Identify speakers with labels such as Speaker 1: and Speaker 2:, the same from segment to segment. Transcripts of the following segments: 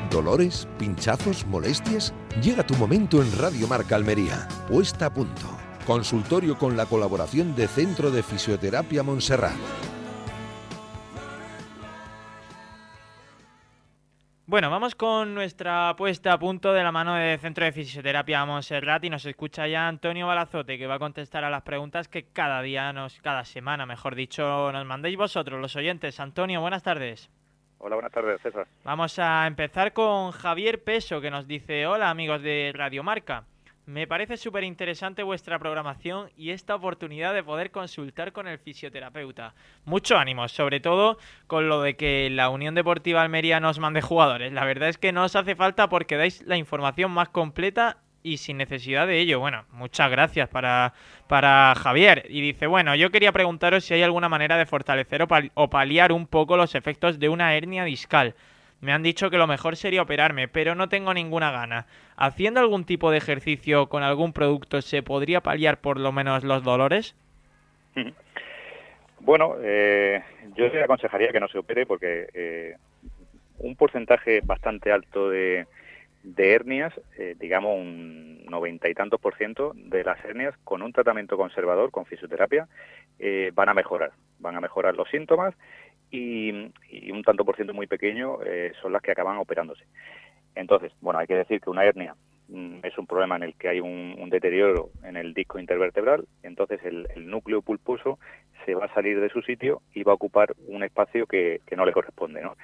Speaker 1: ¿Dolores? ¿Pinchazos? ¿Molestias? Llega tu momento en Radio Marca Almería. Puesta a punto. Consultorio con la colaboración de Centro de Fisioterapia Montserrat.
Speaker 2: Bueno, vamos con nuestra puesta a punto de la mano de Centro de Fisioterapia Montserrat y nos escucha ya Antonio Balazote, que va a contestar a las preguntas que cada semana, mejor dicho, nos mandéis vosotros, los oyentes. Antonio, buenas tardes.
Speaker 3: Hola, buenas tardes, César.
Speaker 2: Vamos a empezar con Javier Peso, que nos dice: hola amigos de Radio Marca. Me parece súper interesante vuestra programación y esta oportunidad de poder consultar con el fisioterapeuta. Mucho ánimo, sobre todo con lo de que la Unión Deportiva Almería nos mande jugadores. La verdad es que no os hace falta porque dais la información más completa y sin necesidad de ello. Bueno, muchas gracias para Javier. Y dice: bueno, yo quería preguntaros si hay alguna manera de fortalecer o paliar un poco los efectos de una hernia discal. Me han dicho que lo mejor sería operarme, pero no tengo ninguna gana. ¿Haciendo algún tipo de ejercicio con algún producto se podría paliar por lo menos los dolores?
Speaker 3: Bueno, yo le aconsejaría que no se opere porque un porcentaje bastante alto de hernias, digamos un 90 y tantos % de las hernias con un tratamiento conservador, con fisioterapia, van a mejorar los síntomas y un tanto por ciento muy pequeño son las que acaban operándose. Entonces, bueno, hay que decir que una hernia es un problema en el que hay un deterioro en el disco intervertebral, entonces el núcleo pulposo se va a salir de su sitio y va a ocupar un espacio que no le corresponde, ¿no?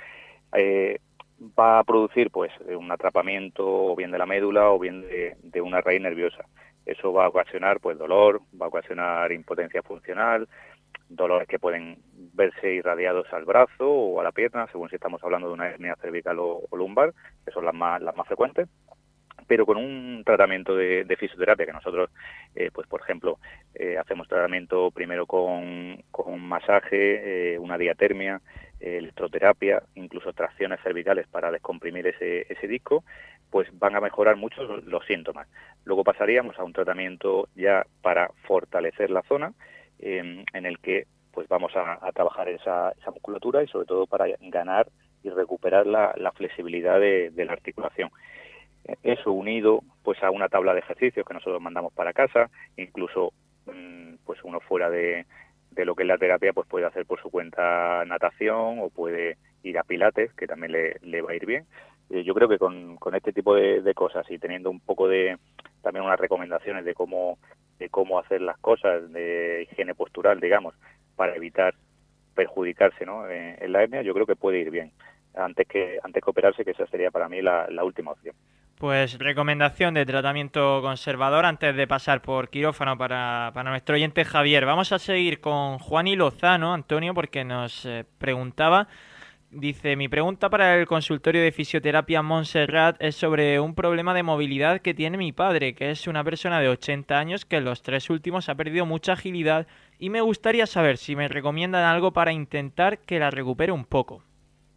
Speaker 3: Va a producir pues un atrapamiento o bien de la médula o bien de una raíz nerviosa. Eso va a ocasionar pues dolor, va a ocasionar impotencia funcional, dolores que pueden verse irradiados al brazo o a la pierna, según si estamos hablando de una hernia cervical o lumbar, que son las más frecuentes. Pero con un tratamiento de fisioterapia que nosotros, pues por ejemplo, hacemos tratamiento primero con masaje, una diatermia, electroterapia, incluso tracciones cervicales para descomprimir ese disco, pues van a mejorar mucho los síntomas. Luego pasaríamos a un tratamiento ya para fortalecer la zona, en el que pues vamos a trabajar esa musculatura y sobre todo para ganar y recuperar la flexibilidad de la articulación. Eso unido pues a una tabla de ejercicios que nosotros mandamos para casa, incluso pues uno fuera de lo que es la terapia pues puede hacer por su cuenta natación o puede ir a pilates, que también le va a ir bien. Yo creo que con este tipo de cosas y teniendo un poco de también unas recomendaciones de cómo hacer las cosas, de higiene postural, digamos, para evitar perjudicarse, ¿no?, en la hernia, yo creo que puede ir bien antes que operarse, que esa sería para mí la última opción.
Speaker 2: Pues recomendación de tratamiento conservador antes de pasar por quirófano para nuestro oyente Javier. Vamos a seguir con Juani Lozano, Antonio, porque nos preguntaba. Dice: mi pregunta para el consultorio de fisioterapia Montserrat es sobre un problema de movilidad que tiene mi padre, que es una persona de 80 años que en los 3 últimos ha perdido mucha agilidad, y me gustaría saber si me recomiendan algo para intentar que la recupere un poco.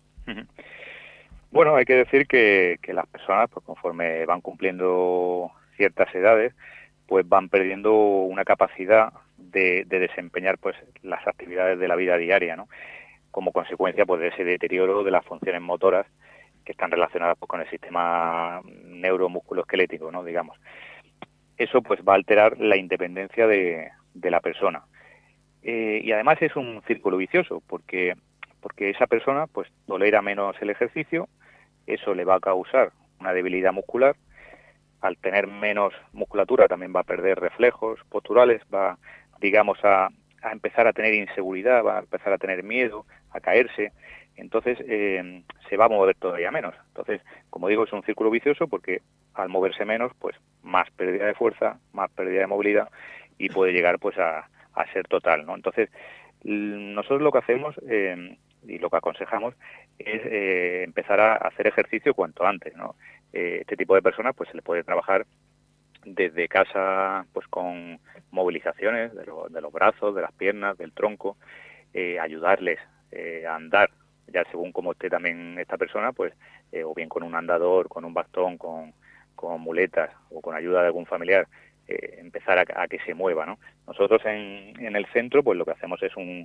Speaker 3: Bueno, hay que decir que las personas, pues conforme van cumpliendo ciertas edades, pues van perdiendo una capacidad de desempeñar pues las actividades de la vida diaria, ¿no?, como consecuencia pues de ese deterioro de las funciones motoras que están relacionadas pues con el sistema neuromusculoesquelético, ¿no?, digamos. Eso pues va a alterar la independencia de la persona. Y además es un círculo vicioso, porque esa persona pues tolera menos el ejercicio, eso le va a causar una debilidad muscular. Al tener menos musculatura también va a perder reflejos posturales, va, digamos, a empezar a tener inseguridad, va a empezar a tener miedo, a caerse, entonces se va a mover todavía menos. Entonces, como digo, es un círculo vicioso porque al moverse menos, pues más pérdida de fuerza, más pérdida de movilidad y puede llegar pues a ser total, ¿no? Entonces, nosotros lo que hacemos y lo que aconsejamos es empezar a hacer ejercicio cuanto antes, ¿no? Este tipo de personas pues se les puede trabajar desde casa pues con movilizaciones de los brazos, de las piernas, del tronco, ayudarles a andar, ya según cómo esté también esta persona, pues o bien con un andador, con un bastón, con muletas o con ayuda de algún familiar, empezar a que se mueva, ¿no? Nosotros en el centro pues lo que hacemos es un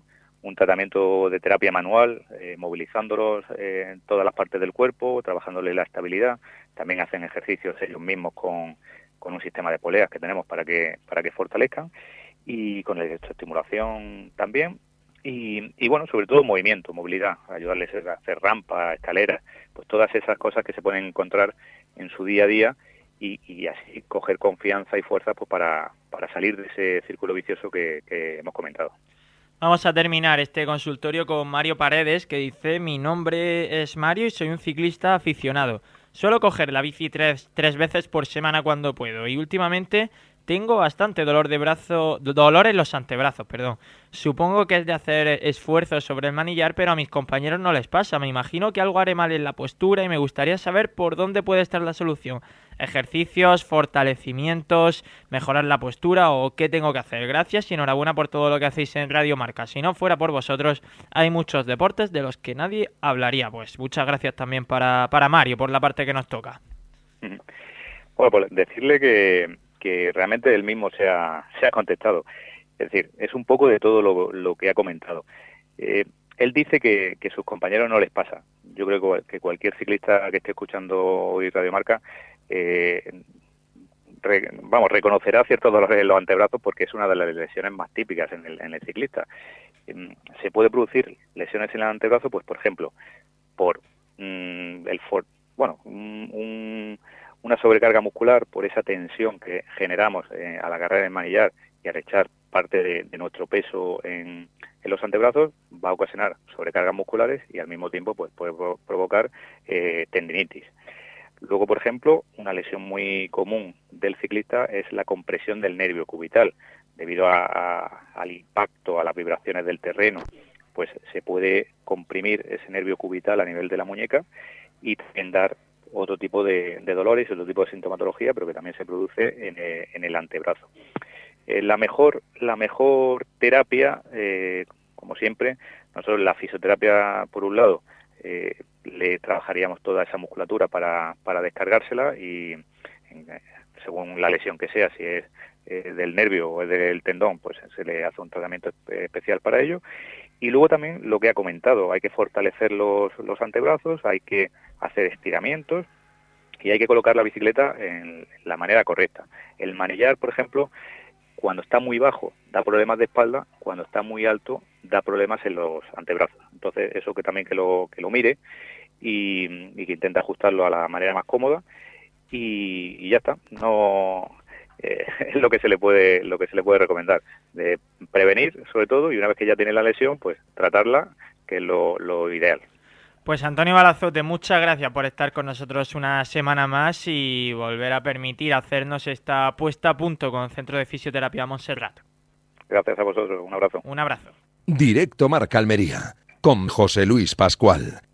Speaker 3: un tratamiento de terapia manual, movilizándolos en todas las partes del cuerpo, trabajándole la estabilidad. También hacen ejercicios ellos mismos con un sistema de poleas que tenemos para que fortalezcan, y con la electroestimulación también. Y bueno, sobre todo movimiento, movilidad, ayudarles a hacer rampas, escaleras, pues todas esas cosas que se pueden encontrar en su día a día, y así coger confianza y fuerza pues para salir de ese círculo vicioso que hemos comentado.
Speaker 2: Vamos a terminar este consultorio con Mario Paredes, que dice: mi nombre es Mario y soy un ciclista aficionado. Suelo coger la bici tres veces por semana cuando puedo, y últimamente tengo bastante dolor en los antebrazos, perdón. Supongo que es de hacer esfuerzos sobre el manillar, pero a mis compañeros no les pasa. Me imagino que algo haré mal en la postura y me gustaría saber por dónde puede estar la solución. Ejercicios, fortalecimientos, mejorar la postura, o qué tengo que hacer. Gracias y enhorabuena por todo lo que hacéis en Radio Marca. Si no fuera por vosotros, hay muchos deportes de los que nadie hablaría. Pues muchas gracias también para Mario por la parte que nos toca.
Speaker 3: Bueno, pues decirle que realmente él mismo se ha contestado. Es decir, es un poco de todo lo que ha comentado. Él dice que a sus compañeros no les pasa. Yo creo que cualquier ciclista que esté escuchando hoy Radio Marca reconocerá ciertos dolores en los antebrazos, porque es una de las lesiones más típicas en el ciclista. Se puede producir lesiones en el antebrazo, pues por ejemplo, por una sobrecarga muscular, por esa tensión que generamos a la carrera del manillar, y al echar parte de nuestro peso en los antebrazos, va a ocasionar sobrecargas musculares y al mismo tiempo pues puede provocar tendinitis. Luego, por ejemplo, una lesión muy común del ciclista es la compresión del nervio cubital. Debido al impacto, a las vibraciones del terreno, pues se puede comprimir ese nervio cubital a nivel de la muñeca y también dar otro tipo de dolores, otro tipo de sintomatología, pero que también se produce en el antebrazo. La mejor terapia, como siempre, nosotros la fisioterapia, por un lado, le trabajaríamos toda esa musculatura para descargársela, y según la lesión que sea, si es del nervio o es del tendón, pues se le hace un tratamiento especial para ello. Y luego también lo que ha comentado, hay que fortalecer los antebrazos, hay que hacer estiramientos y hay que colocar la bicicleta en la manera correcta. El manillar, por ejemplo, cuando está muy bajo da problemas de espalda, cuando está muy alto da problemas en los antebrazos. Entonces eso que también que lo mire y que intente ajustarlo a la manera más cómoda, y ya está. No es lo que se le puede recomendar, de prevenir sobre todo, y una vez que ya tiene la lesión, pues tratarla, que es lo ideal.
Speaker 2: Pues Antonio Balazote, muchas gracias por estar con nosotros una semana más y volver a permitir hacernos esta puesta a punto con Centro de Fisioterapia Montserrat.
Speaker 3: Gracias a vosotros, un abrazo.
Speaker 2: Un abrazo.
Speaker 1: Directo Marca Almería, con José Luis Pascual.